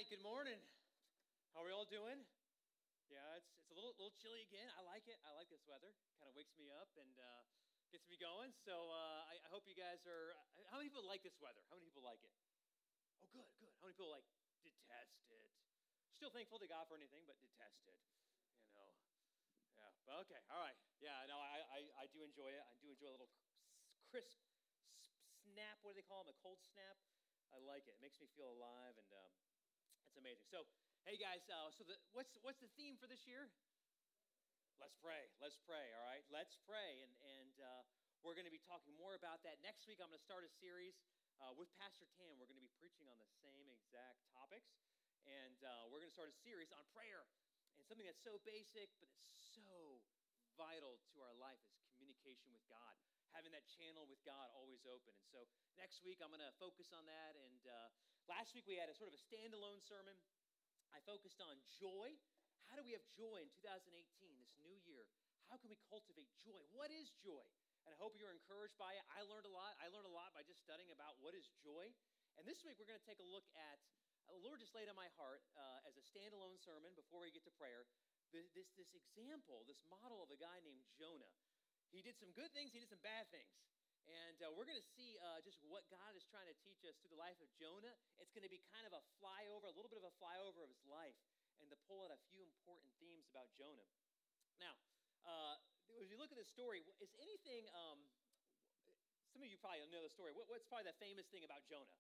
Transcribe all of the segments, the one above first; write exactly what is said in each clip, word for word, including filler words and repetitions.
good morning. How are we all doing? Yeah, it's it's a little little chilly again. I like it. I like this weather. Kind of wakes me up and uh, gets me going. So uh, I, I hope you guys are. How many people like this weather? How many people like it? Oh, good, good. How many people like detest it? Still thankful to God for anything, but detest it. You know. Yeah. But okay. All right. Yeah. No, I I, I do enjoy it. I do enjoy a little crisp snap. What do they call them? A cold snap. I like it. It makes me feel alive and. Um, It's amazing. So, hey guys, uh, so the, what's what's the theme for this year? Let's pray. Let's pray, all right? Let's pray. And, and uh, we're going to be talking more about that. Next week, I'm going to start a series uh, with Pastor Tam. We're going to be preaching on the same exact topics. And uh, we're going to start a series on prayer. And something that's so basic, but it's so vital to our life is communication with God. Having that channel with God always open. And so next week, I'm going to focus on that. And uh, last week, we had a sort of a standalone sermon. I focused on joy. How do we have joy in two thousand eighteen, this new year? How can we cultivate joy? What is joy? And I hope you're encouraged by it. I learned a lot. I learned a lot by just studying about what is joy. And this week, we're going to take a look at, the Lord just laid on my heart uh, as a standalone sermon before we get to prayer, this, this example, this model of a guy named Jonah. He did some good things, he did some bad things. And uh, we're going to see uh, just what God is trying to teach us through the life of Jonah. It's going to be kind of a flyover, a little bit of a flyover of his life, and to pull out a few important themes about Jonah. Now, uh, as you look at this story, is anything, um, some of you probably know the story. What, what's probably the famous thing about Jonah?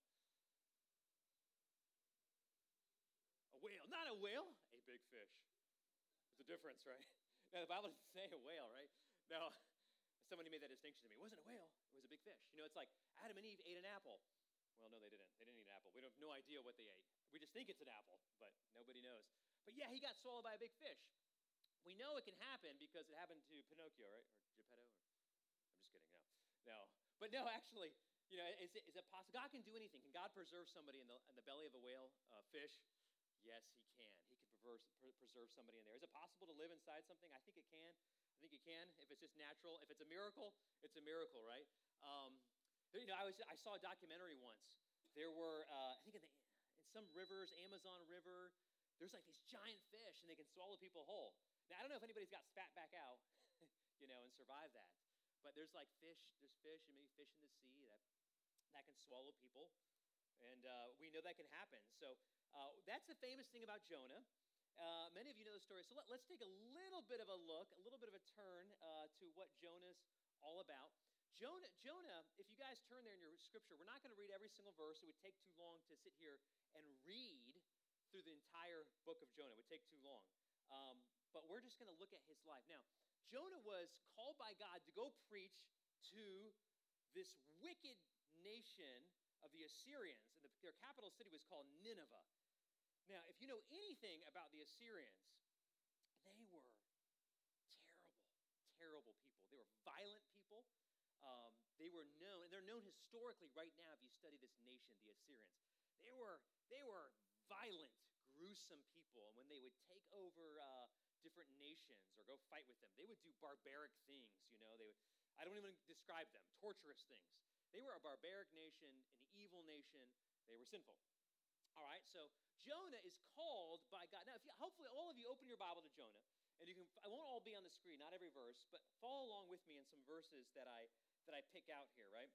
A whale. Not a whale, a big fish. There's a difference, right? Now, the Bible doesn't say a whale, right? No. Somebody made that distinction to me. It wasn't a whale. It was a big fish. You know, it's like Adam and Eve ate an apple. Well, no, they didn't. They didn't eat an apple. We have no idea what they ate. We just think it's an apple, but nobody knows. But yeah, he got swallowed by a big fish. We know it can happen because it happened to Pinocchio, right? Or Geppetto? Or, I'm just kidding. No. No. But no, actually, you know, is it, is it possible? God can do anything. Can God preserve somebody in the, in the belly of a whale, uh, fish? Yes, he can. He can preserve somebody in there. Is it possible to live inside something? I think it can. I think you can, if it's just natural. If it's a miracle, it's a miracle, right? Um, you know, I was I saw a documentary once. There were, uh, I think in, the, in some rivers, Amazon River, there's like these giant fish, and they can swallow people whole. Now, I don't know if anybody's got spat back out, you know, and survived that. But there's like fish, there's fish, and maybe fish in the sea that, that can swallow people. And uh, we know that can happen. So uh, that's the famous thing about Jonah. Uh, many of you know the story, so let, let's take a little bit of a look, a little bit of a turn uh, to what Jonah's all about. Jonah, Jonah, if you guys turn there in your scripture, we're not going to read every single verse. It would take too long to sit here and read through the entire book of Jonah. It would take too long. Um, but we're just going to look at his life. Now, Jonah was called by God to go preach to this wicked nation of the Assyrians, and the, their capital city was called Nineveh. Now, if you know anything about the Assyrians, they were terrible, terrible people. They were violent people. Um, they were known, and they're known historically right now if you study this nation, the Assyrians. They were they were violent, gruesome people, and when they would take over uh, different nations or go fight with them, they would do barbaric things, you know. They would, I don't even describe them, torturous things. They were a barbaric nation, an evil nation. They were sinful. All right, so Jonah is called by God. Now, if you, hopefully all of you open your Bible to Jonah, and you can. I won't all be on the screen, not every verse, but follow along with me in some verses that I that I pick out here. Right,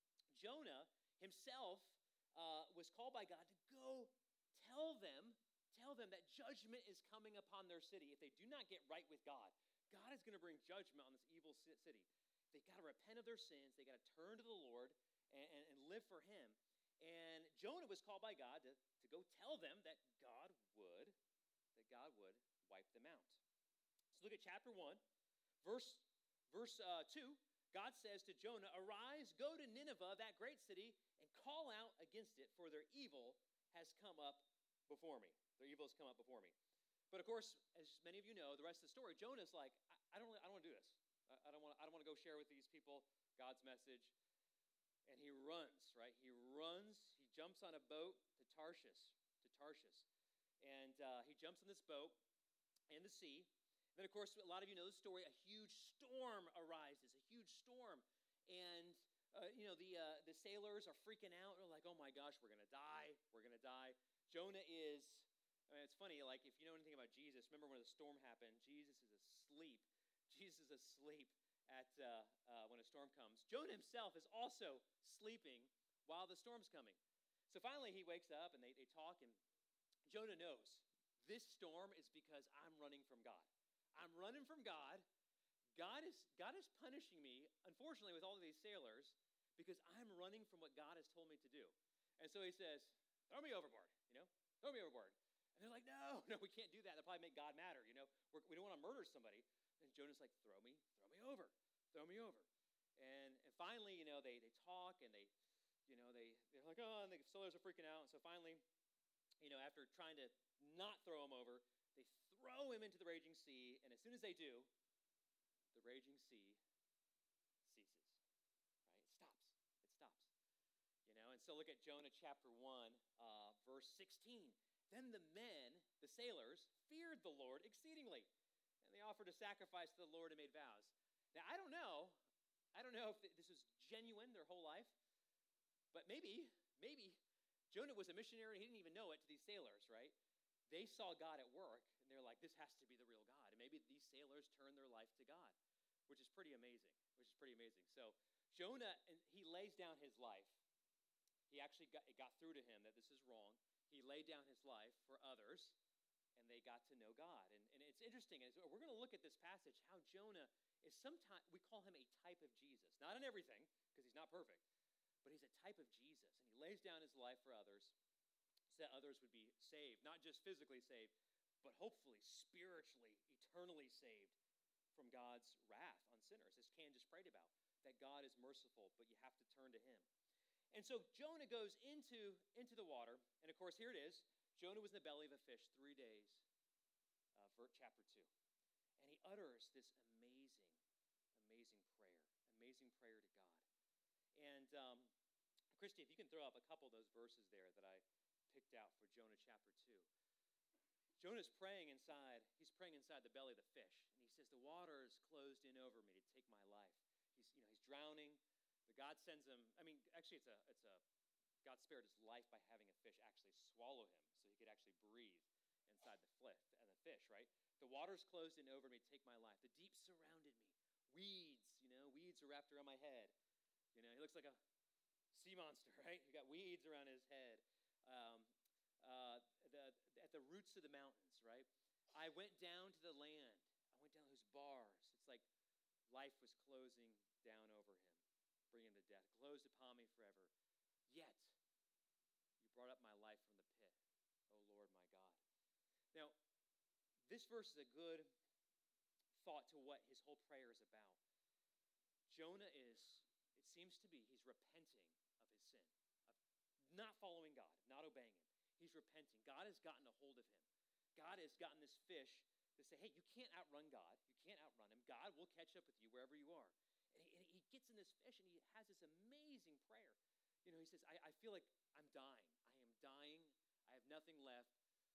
Jonah himself uh, was called by God to go tell them, tell them that judgment is coming upon their city if they do not get right with God. God is going to bring judgment on this evil city. They got to repent of their sins. They got to turn to the Lord and, and, and live for Him. And Jonah was called by God to, to go tell them that God would, that God would wipe them out. So look at chapter one, verse, verse uh, two. God says to Jonah, "Arise, go to Nineveh, that great city, and call out against it, for their evil has come up before me." Their evil has come up before me. But of course, as many of you know, the rest of the story, Jonah's like, I, I don't, I don't want to do this. I, I don't want, I don't want to go share with these people God's message. And he runs, right? He runs. He jumps on a boat to Tarshish, to Tarshish, and uh, he jumps on this boat in the sea. And then, of course, a lot of you know the story. A huge storm arises, a huge storm, and uh, you know the uh, the sailors are freaking out. They're like, "Oh my gosh, we're gonna die! We're gonna die!" Jonah is I mean, it's funny, like, if you know anything about Jesus, remember when the storm happened, Jesus is asleep. Jesus is asleep at uh, uh, when a storm comes. Jonah himself is also sleeping while the storm's coming. So finally he wakes up and they, they talk, and Jonah knows this storm is because I'm running from God. I'm running from God. God is, God is punishing me, unfortunately, with all of these sailors because I'm running from what God has told me to do. And so he says, throw me overboard, you know, throw me overboard. And they're like, no, no, we can't do that. That'll probably make God madder, you know. We're, we don't want to murder somebody. And Jonah's like, throw me, throw me over, throw me over. And and finally, you know, they they talk and they, you know, they, they're like, oh, and the sailors are freaking out. And so finally, you know, after trying to not throw him over, they throw him into the raging sea. And as soon as they do, the raging sea ceases, right? It stops. It stops. You know, and so look at Jonah chapter one, uh, verse sixteen. Then the men, the sailors, feared the Lord exceedingly, and they offered a sacrifice to the Lord and made vows. Now, I don't know. I don't know if this was genuine their whole life, but maybe, maybe Jonah was a missionary and he didn't even know it to these sailors, right? They saw God at work, and they're like, this has to be the real God. And maybe these sailors turned their life to God, which is pretty amazing, which is pretty amazing. So Jonah, he lays down his life. He actually got, it got through to him that this is wrong. He laid down his life for others, and they got to know God. And, and it's interesting. And we're going to look at this passage, how Jonah is sometimes, we call him a type of Jesus. Not in everything, because he's not perfect, but he's a type of Jesus. And he lays down his life for others so that others would be saved, not just physically saved, but hopefully spiritually, eternally saved from God's wrath on sinners, as Ken just prayed about, that God is merciful, but you have to turn to him. And so Jonah goes into, into the water, and of course, here it is. Jonah was in the belly of a fish three days, uh, for chapter two. And he utters this amazing, amazing prayer, amazing prayer to God. And um, Christy, if you can throw up a couple of those verses there that I picked out for Jonah chapter two. Jonah's praying inside, he's praying inside the belly of the fish. And he says, the water is closed in over me to take my life. He's, you know, he's drowning. But God sends him, I mean, actually it's a, it's a, God spared his life by having a fish actually swallow him so he could actually breathe inside the, fliff, and the fish, right? The water's closed in over me to take my life. The deep surrounded me. Weeds, you know, weeds are wrapped around my head. You know, he looks like a sea monster, right? He got weeds around his head. Um, uh, the, at the roots of the mountains, right? I went down to the land. I went down those bars. It's like life was closing down over him, bringing him to death, closed upon me forever. Yet, you brought up my life from the pit, O Lord my God. Now, this verse is a good thought to what his whole prayer is about. Jonah is, it seems to be, he's repenting of his sin, of not following God, not obeying him. He's repenting. God has gotten a hold of him. God has gotten this fish to say, hey, you can't outrun God. You can't outrun him. God will catch up with you wherever you are. And he, and he gets in this fish, and he has this amazing prayer. You know, he says, I, I feel like I'm dying. I am dying. I have nothing left.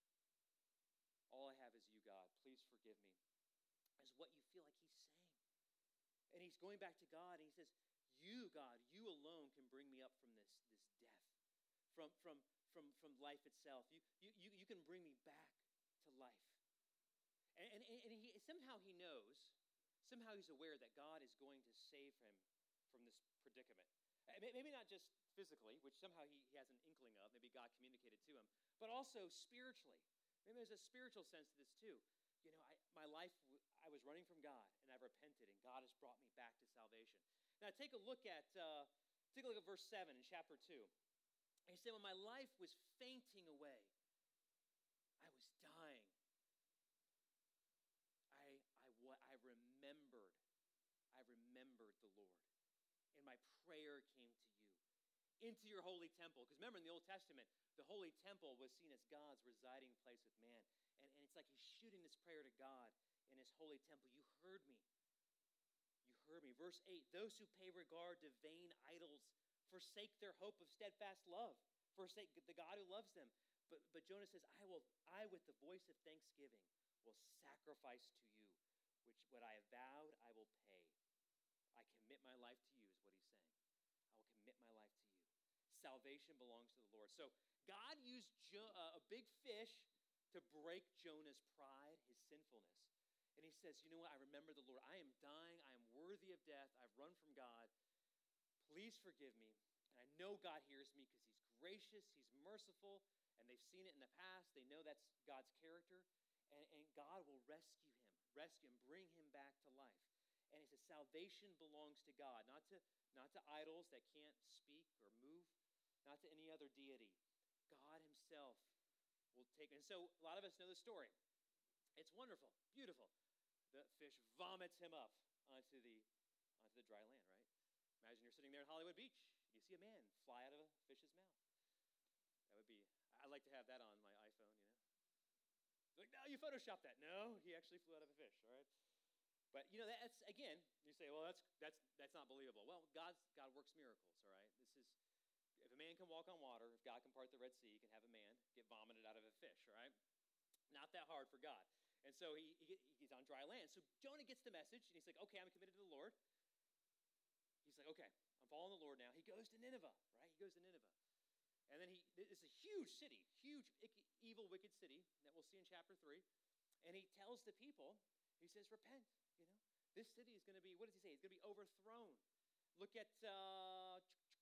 All I have is you, God. Please forgive me. Is what you feel like he's saying. And he's going back to God, and he says, you, God, you alone can bring me up from this, this death, from, from, from, from life itself. You, you, you, you can bring me back to life. And, and, and he, somehow he knows, somehow he's aware that God is going to save him from this predicament. Maybe not just physically, which somehow he, he has an inkling of. Maybe God communicated to him. But also spiritually. Maybe there's a spiritual sense to this too. You know, I, my life, I was running from God, and I've repented, and God has brought me back to salvation. Now take a look at, uh, take a look at verse seven in chapter two. He said, when my life was fainting away, I was dying. I, I, what, I remembered, I remembered the Lord. And my prayer came to you into your holy temple. Because remember, in the Old Testament, the holy temple was seen as God's residing place with man. And, and it's like he's shooting this prayer to God in his holy temple. You heard me. You heard me. Verse eight, those who pay regard to vain idols forsake their hope of steadfast love. Forsake the God who loves them. But, but Jonah says, I will, I with the voice of thanksgiving will sacrifice to you, which what I have vowed I will pay. I commit my life to you, is what he's saying. I will commit my life to you. Salvation belongs to the Lord. So God used jo- uh, a big fish to break Jonah's pride, his sinfulness. And he says, you know what? I remember the Lord. I am dying. I am worthy of death. I've run from God. Please forgive me. And I know God hears me because he's gracious, he's merciful, and they've seen it in the past. They know that's God's character. And, and God will rescue him, rescue him, bring him back to life. And he says salvation belongs to God, not to, not to idols that can't speak or move, not to any other deity. God himself will take. And so a lot of us know the story. It's wonderful, beautiful. The fish vomits him up onto the onto the dry land, right? Imagine you're sitting there in Hollywood Beach and you see a man fly out of a fish's mouth. That would be, I'd like to have that on my iPhone, you know. Like, no, you photoshopped that. No, he actually flew out of a fish, all right? But, you know, that's, again, you say, well, that's that's that's not believable. Well, God's, God works miracles, all right? This is, if a man can walk on water, if God can part the Red Sea, he can have a man get vomited out of a fish, all right? Not that hard for God. And so he, he he's on dry land. So Jonah gets the message, and he's like, okay, I'm committed to the Lord. He's like, okay, I'm following the Lord now. He goes to Nineveh, right? He goes to Nineveh. And then he, it's a huge city, huge, evil, wicked city that we'll see in chapter three. And he tells the people, he says, repent, you know. This city is going to be, what does he say? It's going to be overthrown. Look at, uh,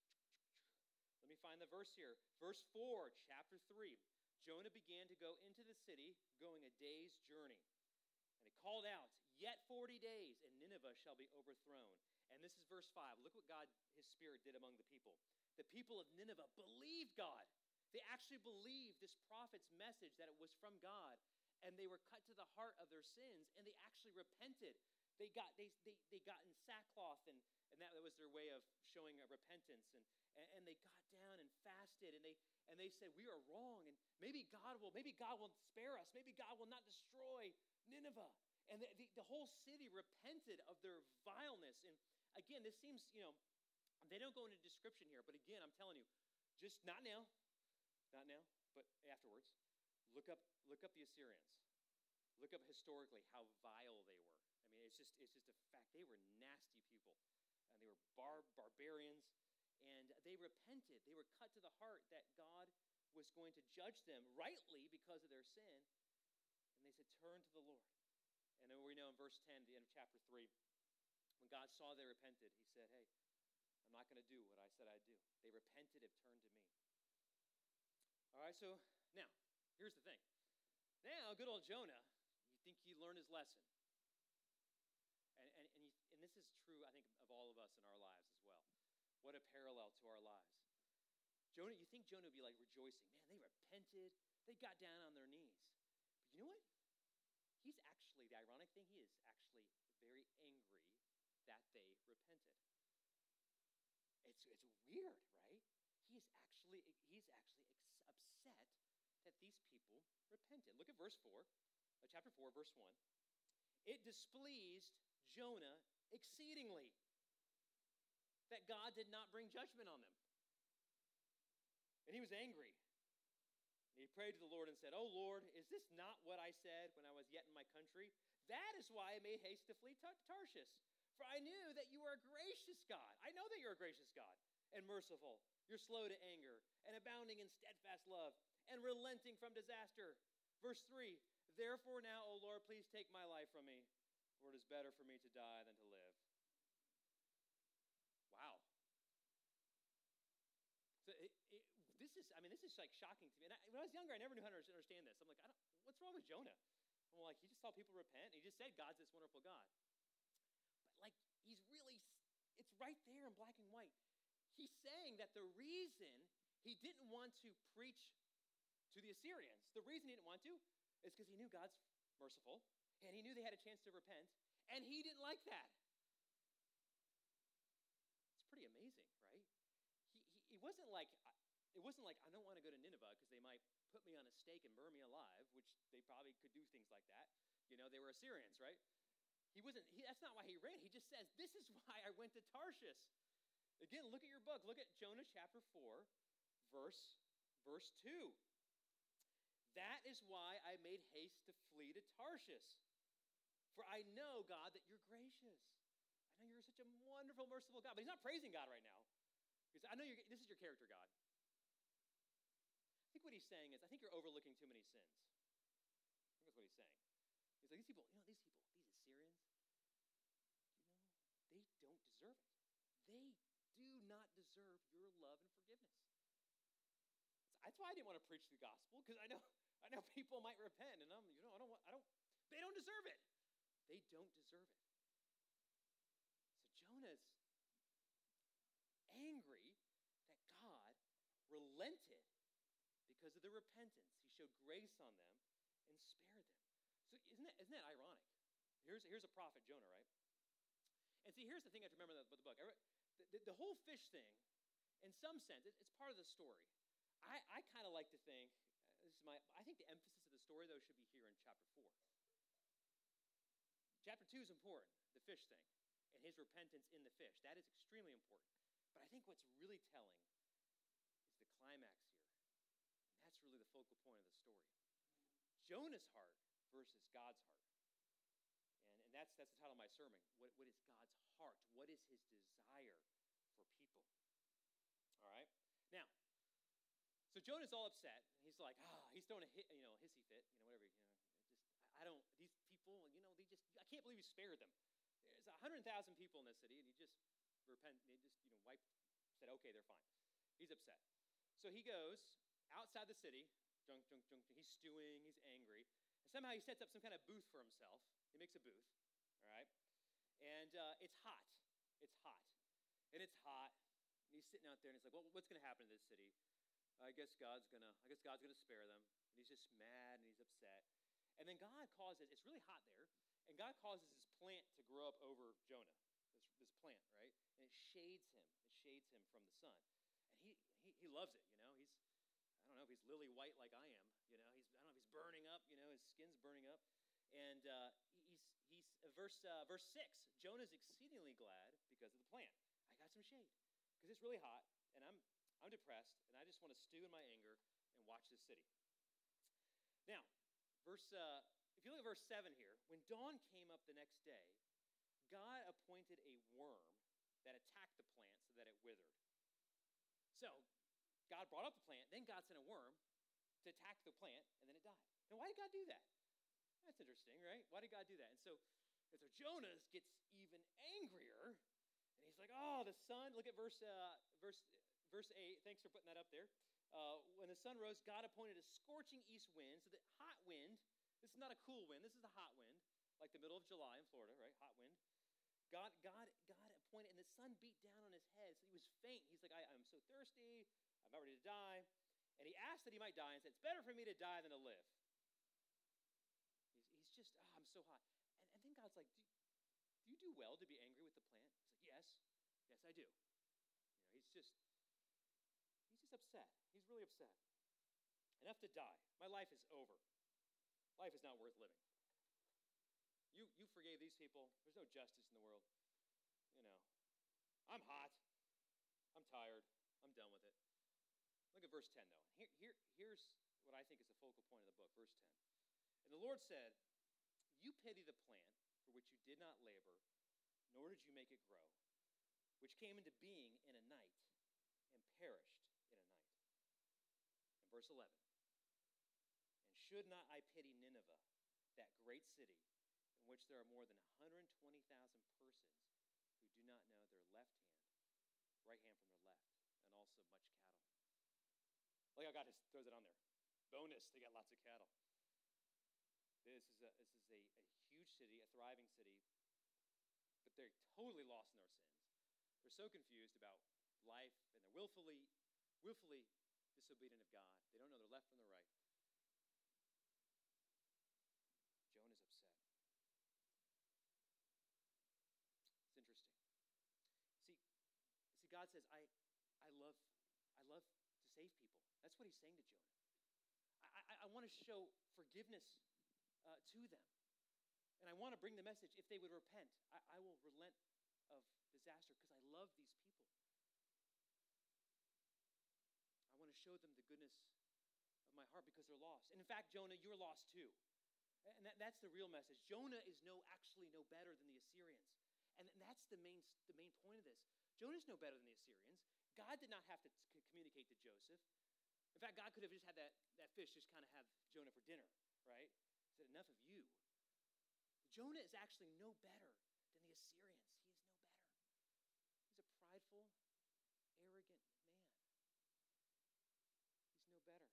let me find the verse here. Verse four, chapter three. Jonah began to go into the city, going a day's journey. And he called out, yet forty days, and Nineveh shall be overthrown. And this is verse five. Look what God, his Spirit, did among the people. The people of Nineveh believed God. They actually believed this prophet's message that it was from God. And they were cut to the heart of their sins, and they actually repented. They got they they, they got in sackcloth, and, and that was their way of showing a repentance. And, and, and they got down and fasted, and they and they said, we are wrong, and maybe God will, maybe God will spare us. Maybe God will not destroy Nineveh. And the, the, the whole city repented of their vileness. And again, this seems, you know, they don't go into description here, but again, I'm telling you, just not now, not now, but afterwards, look up look up the Assyrians. Look up historically how vile they were. I mean, it's just it's just a fact. They were nasty people, and they were bar, barbarians, and they repented. They were cut to the heart that God was going to judge them rightly because of their sin, and they said, turn to the Lord. And then we know in verse ten, the end of chapter three, when God saw they repented, he said, hey, I'm not going to do what I said I'd do. They repented, have turned to me. All right, so now, here's the thing. Now, good old Jonah, you think he learned his lesson. And, and, and, you, and this is true, I think, of all of us in our lives as well. What a parallel to our lives. Jonah, you think Jonah would be like rejoicing. Man, they repented. They got down on their knees. But you know what? He's actually, the ironic thing, he is actually very angry that they repented. It's it's weird, right? He's actually he's actually ex- upset that these people repented. Look at verse four, uh, chapter four, verse one. It displeased Jonah exceedingly that God did not bring judgment on them. And he was angry. And he prayed to the Lord and said, "Oh Lord, is this not what I said when I was yet in my country? That is why I made haste to flee to Tarshish. For I knew that you are a gracious God. I know that you're a gracious God and merciful. You're slow to anger and abounding in steadfast love and relenting from disaster." Verse three, therefore now, O Lord, please take my life from me, for it is better for me to die than to live. Wow. So it, it, this is, I mean, this is like shocking to me. And I, when I was younger, I never knew how to understand this. I'm like, I don't, what's wrong with Jonah? I'm like, he just saw people repent. And he just said God's this wonderful God. Like, he's really, it's right there in black and white. He's saying that the reason he didn't want to preach to the Assyrians, the reason he didn't want to is because he knew God's merciful, and he knew they had a chance to repent, and he didn't like that. It's pretty amazing, right? He, he, it wasn't like, it wasn't like, I don't want to go to Nineveh because they might put me on a stake and burn me alive, which they probably could do things like that. You know, they were Assyrians, right? He wasn't, he, that's not why he ran. He just says, this is why I went to Tarshish. Again, look at your book. Look at Jonah chapter four, verse, verse two. That is why I made haste to flee to Tarshish. For I know, God, that you're gracious. I know you're such a wonderful, merciful God. But he's not praising God right now. Because I know you're, this is your character, God. I think what he's saying is, I think you're overlooking too many sins. saying. He's like, these people, you know, these people, these Assyrians, you know, they don't deserve it. They do not deserve your love and forgiveness. That's why I didn't want to preach the gospel, because I know I know people might repent, and I'm, you know, I don't want, I don't, they don't deserve it. They don't deserve it. So Jonah's angry that God relented because of their repentance. He showed grace on them and spared them. So isn't that, isn't that ironic? Here's, here's a prophet, Jonah, right? And see, here's the thing I have to remember about the book. The, the, the whole fish thing, in some sense, it, it's part of the story. I, I kind of like to think, uh, this is my, I think the emphasis of the story, though, should be here in chapter four. Chapter two is important, the fish thing, and his repentance in the fish. That is extremely important. But I think what's really telling is the climax here. And that's really the focal point of the story. Jonah's heart versus God's heart. And, and that's, that's the title of my sermon. What, what is God's heart? What is his desire for people? All right? Now, so Jonah's all upset. He's like, ah, he's throwing a hit, you know, hissy fit, you know, whatever, you know, just, I don't, these people, you know, they just, I can't believe he spared them. There's one hundred thousand people in this city, and he just repent, they just, you know, wiped, said, okay, they're fine. He's upset. So he goes outside the city, junk, junk, junk, he's stewing, he's angry, and somehow he sets up some kind of booth for himself. He makes a booth, all right? And uh, it's hot. It's hot. And it's hot, and he's sitting out there, and he's like, well, what's going to happen to this city? I guess God's gonna. I guess God's gonna spare them. And he's just mad and he's upset. And then God causes. It's really hot there, and God causes this plant to grow up over Jonah. This this plant, right? And it shades him. It shades him from the sun, and he he, he loves it. You know, he's. I don't know if he's lily white like I am. You know, he's. I don't know if he's burning up. You know, his skin's burning up, and uh, he's he's uh, verse uh, verse six. Jonah's exceedingly glad because of the plant. I got some shade because it's really hot, and I'm. I'm depressed, and I just want to stew in my anger and watch this city. Now, verse. Uh, if you look at verse seven here, when dawn came up the next day, God appointed a worm that attacked the plant so that it withered. So, God brought up the plant, then God sent a worm to attack the plant, and then it died. Now, why did God do that? That's interesting, right? Why did God do that? And so, and so Jonah gets even angrier, and he's like, oh, the sun. Look at verse uh, verse. Verse eight, thanks for putting that up there. Uh, when the sun rose, God appointed a scorching east wind, so that hot wind, this is not a cool wind, this is a hot wind, like the middle of July in Florida, right? Hot wind. God God, God appointed, and the sun beat down on his head, so he was faint. He's like, I, I'm so thirsty, I'm about ready to die. And he asked that he might die and said, it's better for me to die than to live. He's, he's just, oh, I'm so hot. And, and then God's like, do, do you do well to be angry with the plant? He's like, yes, yes, I do. You know, he's just... He's just upset. He's really upset. Enough to die. My life is over. Life is not worth living. You, you forgave these people. There's no justice in the world. You know, I'm hot. I'm tired. I'm done with it. Look at verse ten, though. Here, here, here's what I think is the focal point of the book, verse ten. And the Lord said, you pity the plant for which you did not labor, nor did you make it grow, which came into being in a night and perished in a night. And verse eleven, and should not I pity Nineveh, that great city, in which there are more than one hundred twenty thousand persons who do not know their left hand, right hand from their left, and also much cattle. Like how God just throws it on there. Bonus, they got lots of cattle. This is a, this is a, a huge city, a thriving city, but they're totally lost in their sins. They're so confused about life, and they're willfully, willfully disobedient of God. They don't know their left from their right. Jonah's upset. It's interesting. See, see, God says, I, I love, I love to save people. That's what he's saying to Jonah. I, I, I want to show forgiveness uh, to them. And I want to bring the message, if they would repent, I, I will relent of disaster because I love these people. I want to show them the goodness of my heart because they're lost. And in fact, Jonah, you're lost too. And that, that's the real message. Jonah is no actually no better than the Assyrians. And that's the main, the main point of this. Jonah's no better than the Assyrians. God did not have to c- communicate to Joseph. In fact, God could have just had that, that fish just kind of have Jonah for dinner, right? He said, enough of you. Jonah is actually no better than the Assyrians. He is no better. He's a prideful, arrogant man. He's no better.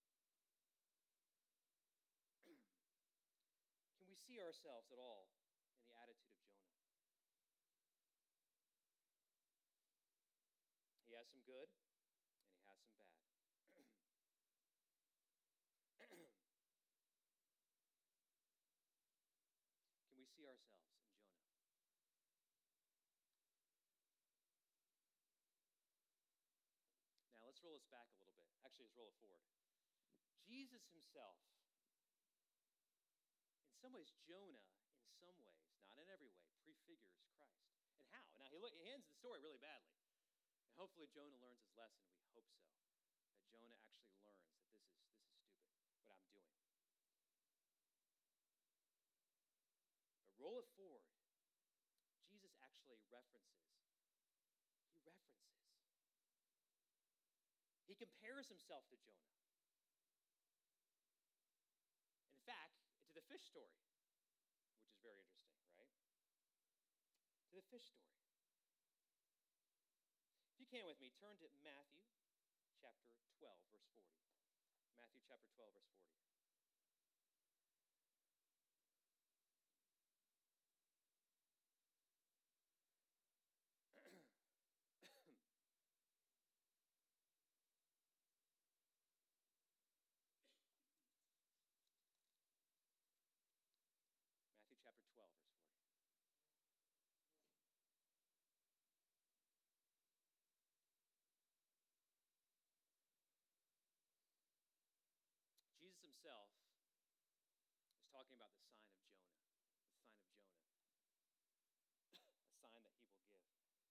Can we see ourselves at all in the attitude of Jonah? He has some good, and he has some bad. Can we see ourselves in Jonah? Now, let's roll this back a little bit. Actually, let's roll it forward. Jesus himself, in some ways, Jonah, in some ways, not in every way, prefigures Christ. And how? Now, he, look, he ends the story really badly. And hopefully Jonah learns his lesson. We hope so. That Jonah actually learns that this is, this is stupid, what I'm doing. But roll it forward. Jesus actually references. He references. He compares himself to Jonah. In fact, to the fish story, which is very interesting, right? To the fish story. If you can with me, turn to Matthew chapter twelve, verse forty. Matthew chapter twelve, verse forty. Matthew chapter twelve, verse forty. Jesus himself is talking about the sign of Jonah, the sign of Jonah, a sign that he will give.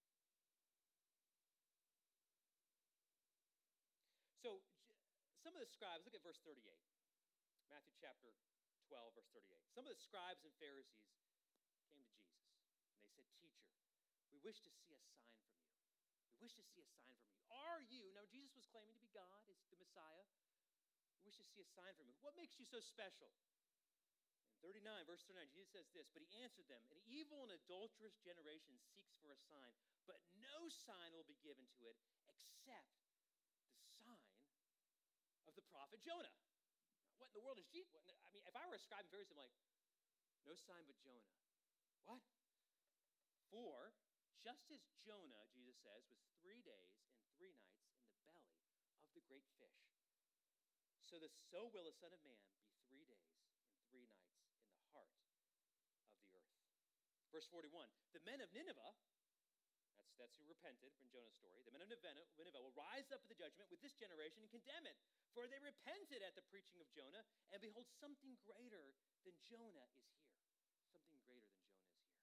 So some of the scribes, look at verse thirty-eight. Matthew chapter twelve, verse thirty-eight. Some of the scribes and Pharisees came to Jesus, and they said, Teacher, we wish to see a sign from you. We wish to see a sign from you. Are you, now Jesus was claiming to be God, is the Messiah. We wish to see a sign from you. What makes you so special? In thirty-nine, verse thirty-nine, Jesus says this, but he answered them, an evil and adulterous generation seeks for a sign, but no sign will be given to it except the sign of the prophet Jonah. What in the world is Jesus? I mean, if I were a scribe and Pharisee, I'm like, no sign but Jonah. What? For just as Jonah, Jesus says, was three days and three nights in the belly of the great fish, so the so will the Son of Man be three days and three nights in the heart of the earth. Verse forty-one, the men of Nineveh, that's, that's who repented from Jonah's story, the men of Nineveh will rise up at the judgment with this generation and condemn it. For they repented at the preaching of Jonah, and behold, something greater than Jonah is here. Something greater than Jonah is here.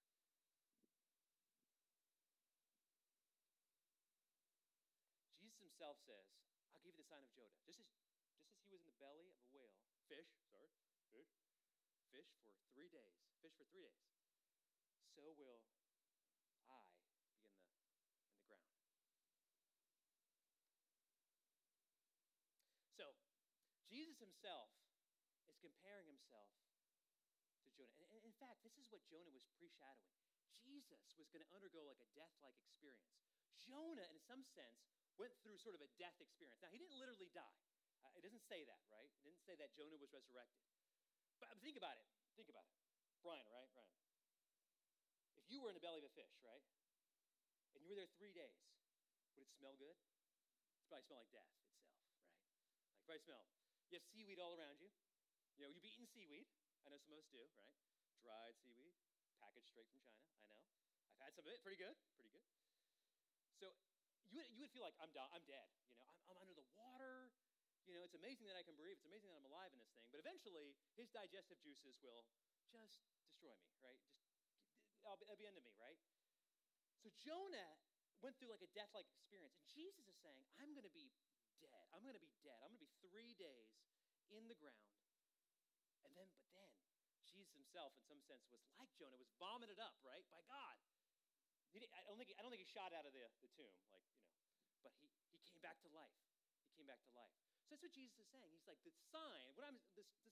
Jesus himself says, I'll give you the sign of Jonah. Just as, just as he was in the belly of a whale, fish, sorry, fish, fish for three days, fish for three days, so will I be in the, in the ground. So, Jesus himself is comparing himself to Jonah. And in fact, this is what Jonah was pre-shadowing. Jesus was going to undergo like a death-like experience. Jonah, in some sense, went through sort of a death experience. Now, he didn't literally die. Uh, it doesn't say that, right? It didn't say that Jonah was resurrected. But think about it. Think about it. Brian, right? Brian. If you were in the belly of a fish, right? And you were there three days, would it smell good? It'd probably smell like death itself, right? Like, probably smell. You have seaweed all around you. You know, you've eaten seaweed. I know some of us do, right? Dried seaweed, packaged straight from China. I know. I've had some of it. Pretty good. Pretty good. So you would, you would feel like I'm, do- I'm dead. You know, I'm, I'm under the water. You know, it's amazing that I can breathe. It's amazing that I'm alive in this thing. But eventually, his digestive juices will just destroy me, right? Just, I'll be, it'll be end of me, right? So Jonah went through like a death-like experience. And Jesus is saying, I'm going to be dead. I'm going to be dead. I'm going to be three days in the ground. And then, but then, Jesus himself, in some sense, was like Jonah, was vomited up, right, by God. He I don't think he, I don't think he shot out of the, the tomb, like, you know, but he, he came back to life. He came back to life. So that's what Jesus is saying. He's like, the sign, what I'm, this, the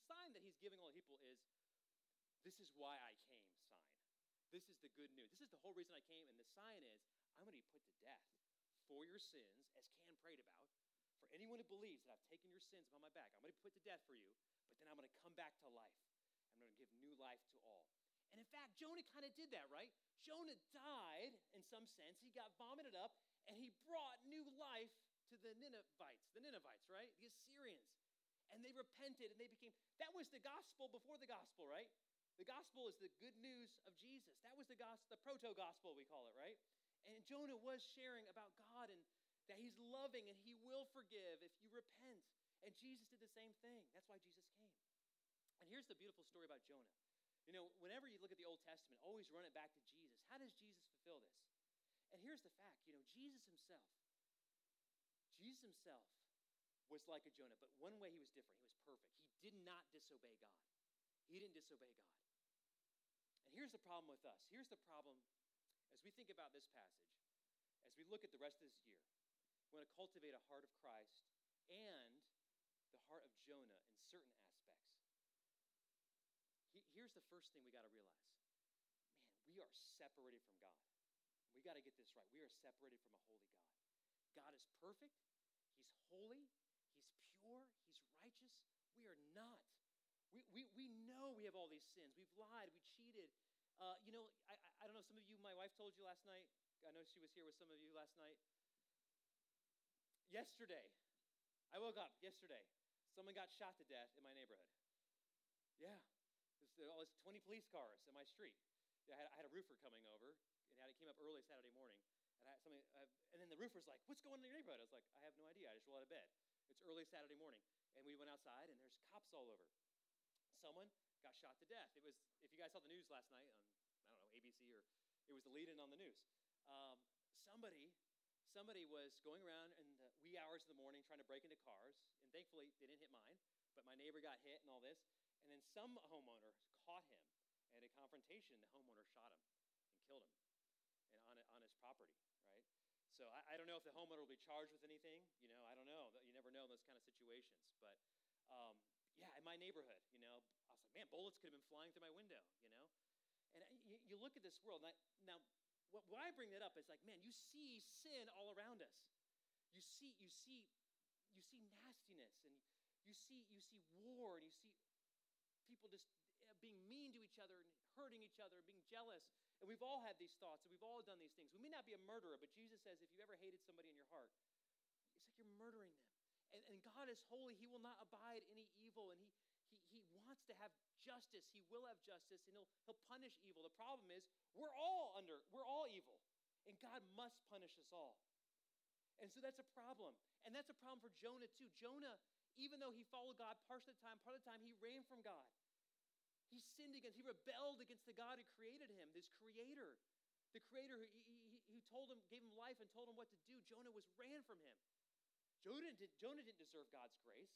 sign that he's giving all the people is, this is why I came sign. This is the good news. This is the whole reason I came, and the sign is, I'm going to be put to death for your sins, as Can prayed about. For anyone who believes that I've taken your sins upon my back, I'm going to be put to death for you, but then I'm going to come back to life. I'm going to give new life to all. And in fact, Jonah kind of did that, right? Jonah died in some sense. He got vomited up, and he brought new life to the Ninevites, the Ninevites, right? The Assyrians. And they repented, and they became, that was the gospel before the gospel, right? The gospel is the good news of Jesus. That was the gospel, the proto-gospel, we call it, right? And Jonah was sharing about God and that he's loving and he will forgive if you repent. And Jesus did the same thing. That's why Jesus came. And here's the beautiful story about Jonah. You know, whenever you look at the Old Testament, always run it back to Jesus. How does Jesus fulfill this? And here's the fact, you know, Jesus himself, Jesus himself was like a Jonah, but one way he was different. He was perfect. He did not disobey God. He didn't disobey God. And here's the problem with us. Here's the problem as we think about this passage, as we look at the rest of this year. We want to cultivate a heart of Christ and the heart of Jonah in certain aspects. He, here's the first thing we got to realize. Man, we are separated from God. We got to get this right. We are separated from a holy God. God is perfect. He's holy. He's pure. He's righteous. We are not. We, we, we know we have all these sins. We've lied. We cheated. Uh, you know, I, I don't know, some of you, my wife told you last night. I know she was here with some of you last night. Yesterday, I woke up yesterday. Someone got shot to death in my neighborhood. Yeah. There's all these twenty police cars in my street. I had, I had a roofer coming over, and it came up early Saturday morning. And, I had something, uh, and then the roofer's like, what's going on in your neighborhood? I was like, I have no idea. I just rolled out of bed. It's early Saturday morning. And we went outside, and there's cops all over. Someone got shot to death. It was, if you guys saw the news last night on, I don't know, A B C, or it was the lead-in on the news. Um, somebody, somebody was going around in the wee hours of the morning trying to break into cars, and thankfully they didn't hit mine, but my neighbor got hit and all this, and then some homeowner caught him, and at a confrontation, the homeowner shot him and killed him and on, on his property, right? So I, I don't know if the homeowner will be charged with anything, you know, I don't know. You never know in those kind of situations, but um, yeah, in my neighborhood, you know, I was like, man, bullets could have been flying through my window, you know? And you, you look at this world, and I, now, what, why I bring that up is like, man, you see sin all around us. You see, you see, you see nastiness, and you see, you see war, and you see people just being mean to each other and hurting each other and being jealous. And we've all had these thoughts, and we've all done these things. We may not be a murderer, but Jesus says if you ever hated somebody in your heart, it's like you're murdering them. And, and God is holy. He will not abide any evil, and he, he, he wants to have justice. He will have justice, and he'll, he'll punish evil. The problem is we're all under, we're all evil, and God must punish us all. And so that's a problem. And that's a problem for Jonah too. Jonah, even though he followed God part of the time, part of the time he ran from God. He sinned against, he rebelled against the God who created him, this creator. The creator who, he, he, who told him, gave him life and told him what to do. Jonah was ran from him. Jonah, did, Jonah didn't deserve God's grace.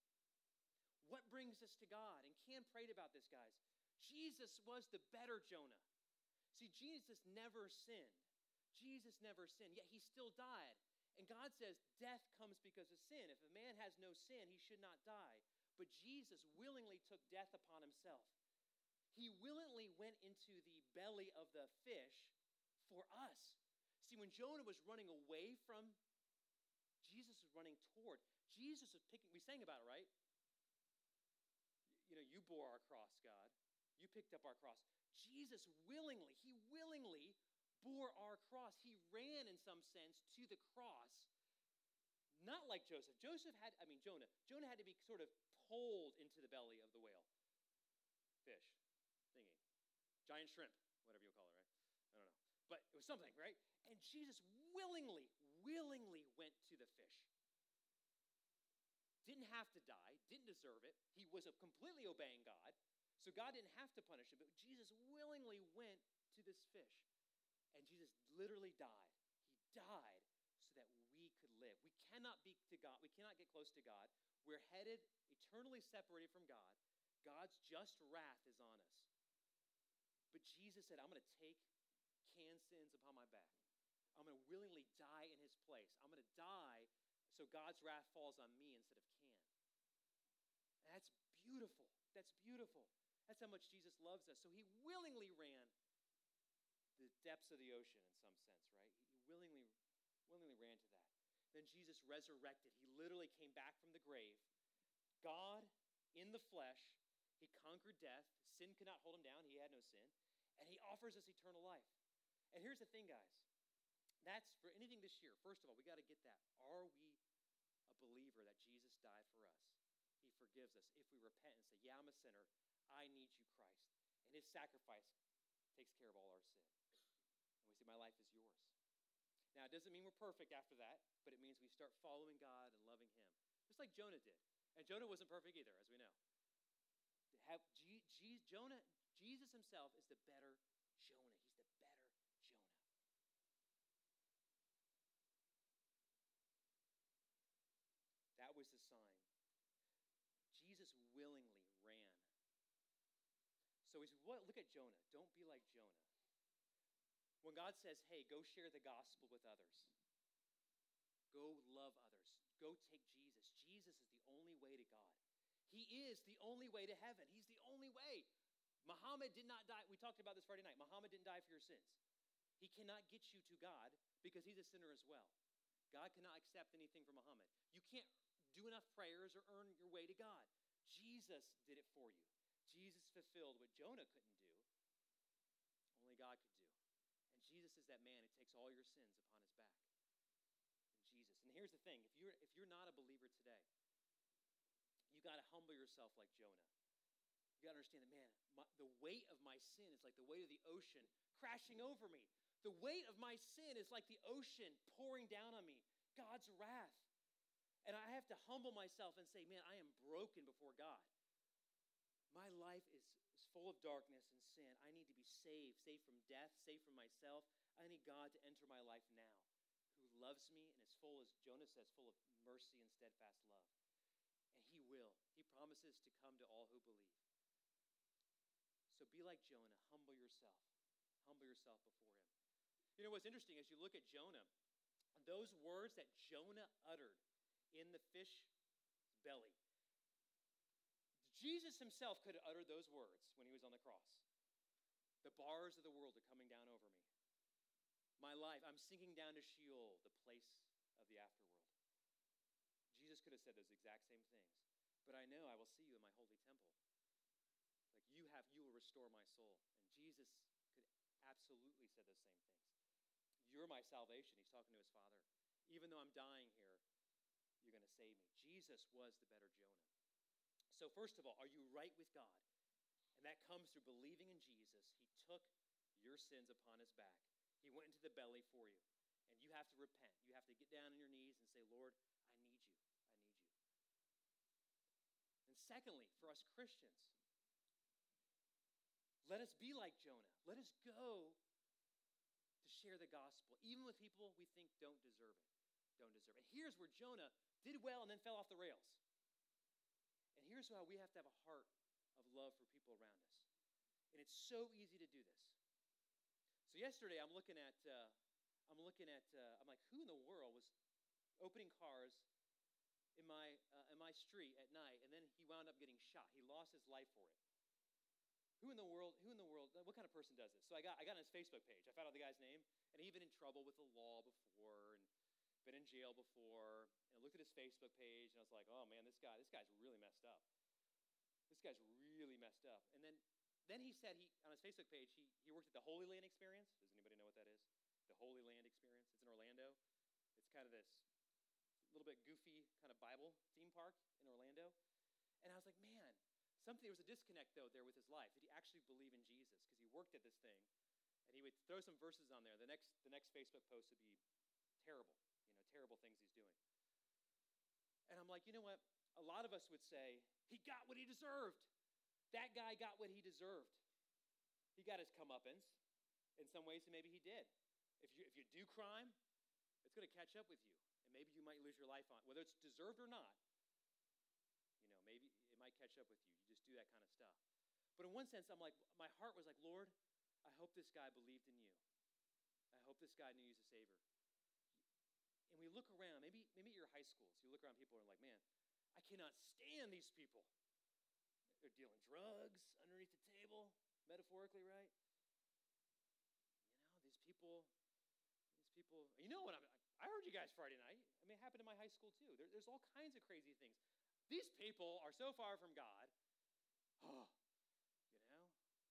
What brings us to God? And Can prayed about this, guys. Jesus was the better Jonah. See, Jesus never sinned. Jesus never sinned, yet he still died. And God says death comes because of sin. If a man has no sin, he should not die. But Jesus willingly took death upon himself. He willingly went into the belly of the fish for us. See, when Jonah was running away from, Jesus was running toward. Jesus was picking, we sang about it, right? You know, you bore our cross, God. You picked up our cross. Jesus willingly, he willingly bore our cross. He ran, in some sense, to the cross. Not like Joseph. Joseph had, I mean, Jonah. Jonah had to be sort of pulled into the belly of the whale. Fish. Thingy. Giant shrimp. Whatever you call it, right? I don't know. But it was something, right? And Jesus willingly, willingly went to the fish. Didn't have to die. Didn't deserve it. He was completely obeying God. So God didn't have to punish him. But Jesus willingly went to this fish. And Jesus literally died. He died so that we could live. We cannot be to God. We cannot get close to God. We're headed eternally separated from God. God's just wrath is on us. But Jesus said, I'm going to take Can's sins upon my back. I'm going to willingly die in his place. I'm going to die so God's wrath falls on me instead of Can. And that's beautiful. That's beautiful. That's how much Jesus loves us. So he willingly ran the depths of the ocean in some sense, right? He willingly, willingly ran to that. Then Jesus resurrected. He literally came back from the grave. God in the flesh, he conquered death. Sin could not hold him down. He had no sin. And he offers us eternal life. And here's the thing, guys. That's for anything this year. First of all, we got to get that. Are we a believer that Jesus died for us? He forgives us if we repent and say, yeah, I'm a sinner. I need you, Christ. And his sacrifice takes care of all our sin. And we say, my life is yours. Now, it doesn't mean we're perfect after that, but it means we start following God and loving him, just like Jonah did. And Jonah wasn't perfect either, as we know. Have G- G- Jonah, Jesus himself is the better Jonah. He's the better Jonah. That was the sign. Jesus willingly ran. So he's, what? Look at Jonah. Don't be like Jonah. When God says, hey, go share the gospel with others. Go love others. Go take Jesus. Jesus is the only way to God. He is the only way to heaven. He's the only way. Muhammad did not die. We talked about this Friday night. Muhammad didn't die for your sins. He cannot get you to God because he's a sinner as well. God cannot accept anything from Muhammad. You can't do enough prayers or earn your way to God. Jesus did it for you. Jesus fulfilled what Jonah couldn't do, only God could do. And Jesus is that man who takes all your sins upon his back. And Jesus. And here's the thing. If you're, if you're not a believer today, you got to humble yourself like Jonah. You got to understand that, man, my, the weight of my sin is like the weight of the ocean crashing over me. The weight of my sin is like the ocean pouring down on me, God's wrath. And I have to humble myself and say, man, I am broken before God. My life is, is full of darkness and sin. I need to be saved, saved from death, saved from myself. I need God to enter my life now, who loves me and is full, as Jonah says, full of mercy and steadfast love. And he will. He promises to come to all who believe. So be like Jonah. Humble yourself. Humble yourself before him. You know what's interesting, as you look at Jonah, those words that Jonah uttered in the fish's belly, Jesus himself could have uttered those words when he was on the cross. The bars of the world are coming down over me. My life, I'm sinking down to Sheol, the place of the afterworld. Jesus could have said those exact same things. But I know I will see you in my holy temple. Like you have, you will restore my soul. And Jesus could absolutely said those same things. You're my salvation. He's talking to his Father. Even though I'm dying here, you're going to save me. Jesus was the better Jonah. So first of all, are you right with God? And that comes through believing in Jesus. He took your sins upon his back. He went into the belly for you. And you have to repent. You have to get down on your knees and say, Lord, I need you. I need you. And secondly, for us Christians, let us be like Jonah. Let us go to share the gospel, even with people we think don't deserve it. Don't deserve it. And here's where Jonah did well and then fell off the rails. And here's how we have to have a heart of love for people around us. And it's so easy to do this. So yesterday I'm looking at, uh, I'm looking at, uh, I'm like, who in the world was opening cars in my uh, in my street at night, and then he wound up getting shot. He lost his life for it. Who in the world, who in the world, what kind of person does this? So I got I got on his Facebook page. I found out the guy's name, and he'd been in trouble with the law before, and been in jail before, and I looked at his Facebook page, and I was like, oh man, this guy, this guy's really messed up. This guy's really messed up. And then then he said, he on his Facebook page, he, he worked at the Holy Land Experience. Does anybody know what that is? The Holy Land Experience. It's in Orlando. It's kind of this little bit goofy kind of Bible theme park in Orlando. And I was like, man, something, there was a disconnect, though, there with his life. Did he actually believe in Jesus? Because he worked at this thing, and he would throw some verses on there. The next, the next Facebook post would be terrible, you know, terrible things he's doing. And I'm like, you know what? A lot of us would say, he got what he deserved. That guy got what he deserved. He got his comeuppance. In some ways, maybe he did. If you, if you do crime, it's going to catch up with you. And maybe you might lose your life on it. Whether it's deserved or not, you know, maybe it might catch up with you. You just do that kind of stuff. But in one sense, I'm like, my heart was like, Lord, I hope this guy believed in you. I hope this guy knew you as a Savior. And we look around, maybe maybe at your high schools, you look around, people are like, man, I cannot stand these people. They're dealing metaphorically, right? You know, these people, these people, you know what I'm, I heard you guys Friday night. I mean, it happened in my high school too. There, there's all kinds of crazy things. These people are so far from God. Oh, you know?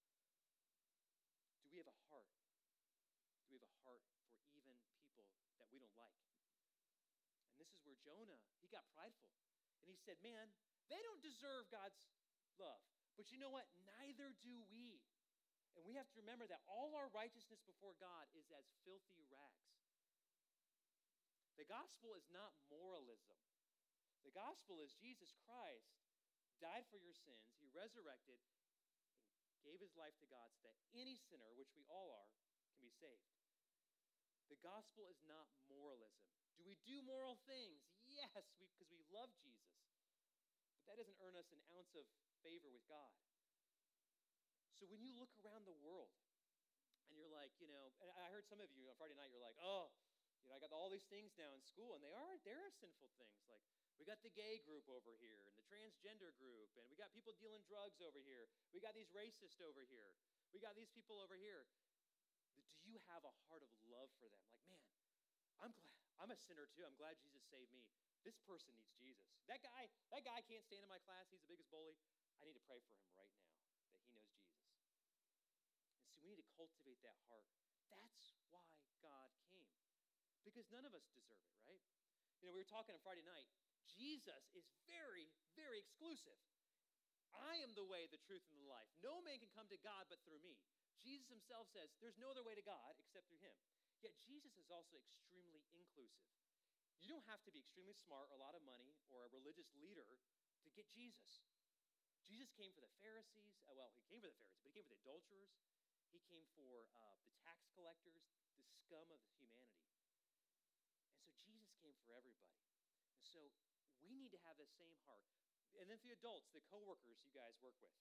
Do we have a heart? Do we have a heart for even people that we don't like? And this is where Jonah, he got prideful. And he said, man, they don't deserve God's love. But you know what? Neither do we. And we have to remember that all our righteousness before God is as filthy rags. The gospel is not moralism. The gospel is Jesus Christ died for your sins. He resurrected and gave his life to God so that any sinner, which we all are, can be saved. The gospel is not moralism. Do we do moral things? Yes, because we, we love Jesus. But that doesn't earn us an ounce of favor with God. So when you look around the world and you're like, you know, and I heard some of you on Friday night, you're like, oh, you know, I got all these things now in school, and they are, there are sinful things. Like, we got the gay group over here, and the transgender group, and we got people dealing drugs over here. We got these racists over here. We got these people over here. Do you have a heart of love for them? Like, man, I'm glad, I'm a sinner too. I'm glad Jesus saved me. This person needs Jesus. That guy, that guy can't stand in my class. He's the biggest bully. I need to pray for him right now that he knows Jesus. And so we need to cultivate that heart. That's why God came. Because none of us deserve it, right? You know, we were talking on Friday night. Jesus is very, very exclusive. I am the way, the truth, and the life. No man can come to God but through me. Jesus himself says there's no other way to God except through him. Yet Jesus is also extremely inclusive. You don't have to be extremely smart or a lot of money or a religious leader to get Jesus. Jesus came for the Pharisees. Uh, well, he came for the Pharisees, but he came for the adulterers. He came for uh, the tax collectors, the scum of humanity. And so Jesus came for everybody. And so we need to have the same heart. And then for the adults, the coworkers you guys work with.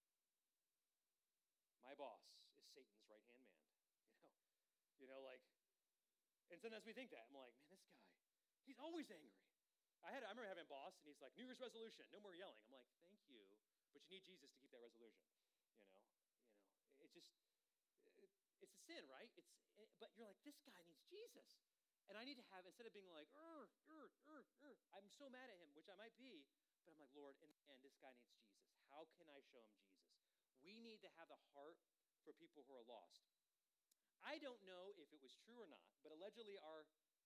My boss is Satan's right-hand man. You know, you know, like, and sometimes we think that. I'm like, man, this guy, he's always angry. I had, I remember having a boss, and he's like, New Year's resolution, no more yelling. I'm like, thank you, but you need Jesus to keep that resolution. You know, you know, it just, it, it's a sin, right? It's, it, but you're like, this guy needs Jesus. And I need to have, instead of being like, er, er, er, er, I'm so mad at him, which I might be, but I'm like, Lord, in the end, this guy needs Jesus. How can I show him Jesus? We need to have the heart for people who are lost. I don't know if it was true or not, but allegedly our,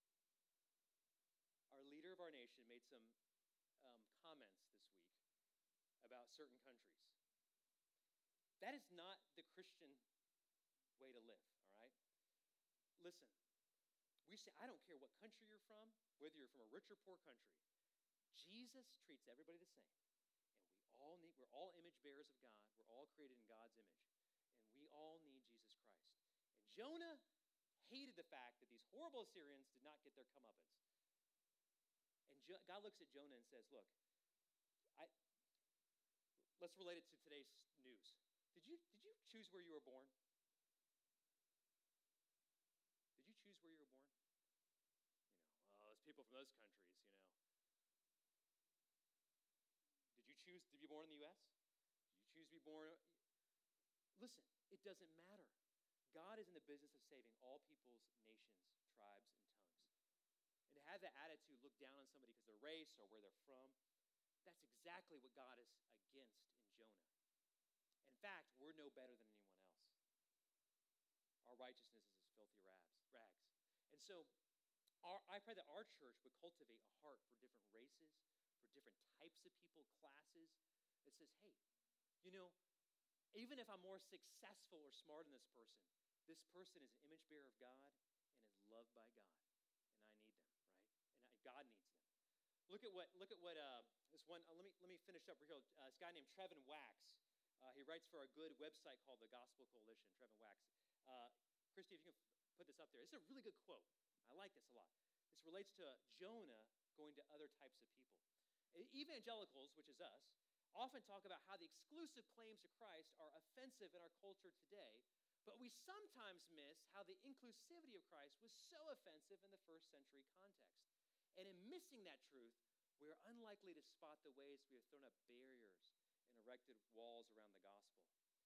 our leader of our nation made some um, comments this week about certain countries. That is not the Christian way to live, all right? Listen, we say, I don't care what country you're from, whether you're from a rich or poor country. Jesus treats everybody the same. And we all need, we're all image bearers of God. We're all created in God's image. And we all need Jesus Christ. And Jonah hated the fact that these horrible Assyrians did not get their comeuppance. And jo- God looks at Jonah and says, look, I, let's relate it to today's news. Did you, did you choose where you were born? Did you choose where you were born? You know, well, there's people from those countries, you know. Did you choose to be born in the U S? Did you choose to be born? Listen, it doesn't matter. God is in the business of saving all peoples, nations, tribes, and tongues. And to have that attitude, look down on somebody because of their race or where they're from, that's exactly what God is against in Jonah. In fact, we're no better than anyone else. Our righteousness is as filthy rags. rags. And so our, I pray that our church would cultivate a heart for different races, for different types of people, classes, that says, hey, you know, even if I'm more successful or smart than this person, this person is an image bearer of God and is loved by God. And I need them, right? And I, God needs them. Look at what, look at what uh, this one, uh, let me let me finish up real. Uh, this guy named Trevin Wax. Uh, he writes for a good website called the Gospel Coalition, Trevin Wax. Uh, Christy, if you can f- put this up there. This is a really good quote. I like this a lot. This relates to Jonah going to other types of people. Evangelicals, which is us, often talk about how the exclusive claims of Christ are offensive in our culture today, but we sometimes miss how the inclusivity of Christ was so offensive in the first century context. And in missing that truth, we are unlikely to spot the ways we have thrown up barriers and erected walls around the gospel.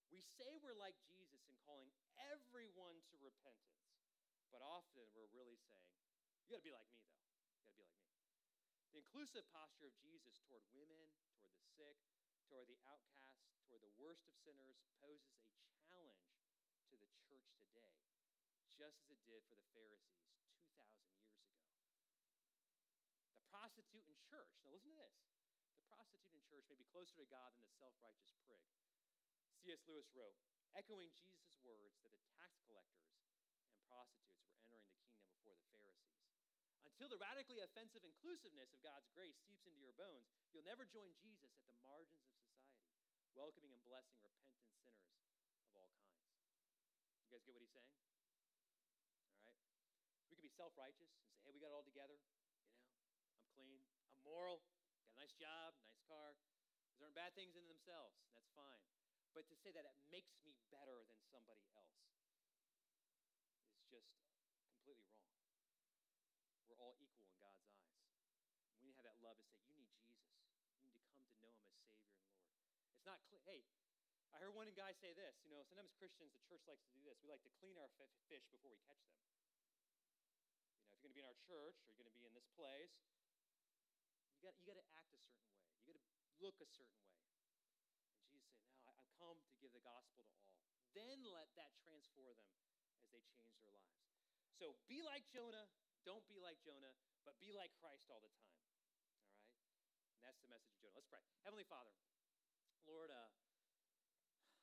We say we're like Jesus in calling everyone to repentance, but often we're really saying, you got to be like me, though. You got to be like me. The inclusive posture of Jesus toward women, toward the sick, toward the outcast, toward the worst of sinners poses a challenge to the church today, just as it did for the Pharisees two thousand years ago. The prostitute in church, now listen to this. The prostitute in church may be closer to God than the self-righteous prig. C S Lewis wrote, echoing Jesus' words that the tax collectors and prostitutes were entering the kingdom before the Pharisees. Until the radically offensive inclusiveness of God's grace seeps into your bones, you'll never join Jesus at the margins of society, welcoming and blessing repentant sinners of all kinds. You guys get what he's saying? All right? So we can be self-righteous and say, hey, we got it all together. You know, I'm clean. I'm moral. Got a nice job, nice car. Those aren't bad things in themselves. That's fine. But to say that it makes me better than somebody else is just completely wrong. We're all equal in God's eyes. We need to have that love to say, you need Jesus. You need to come to know him as Savior and Lord. It's not, cl- hey, I heard one guy say this, you know, sometimes Christians, the church likes to do this. We like to clean our f- fish before we catch them. You know, if you're going to be in our church or you're going to be in this place, you got you got to act a certain way. You got to look a certain way. And Jesus said, no, I, I've come to give the gospel to all. Then let that transform them as they change their lives. So be like Jonah. Don't be like Jonah, but be like Christ all the time. All right? And that's the message of Jonah. Let's pray. Heavenly Father, Lord, uh,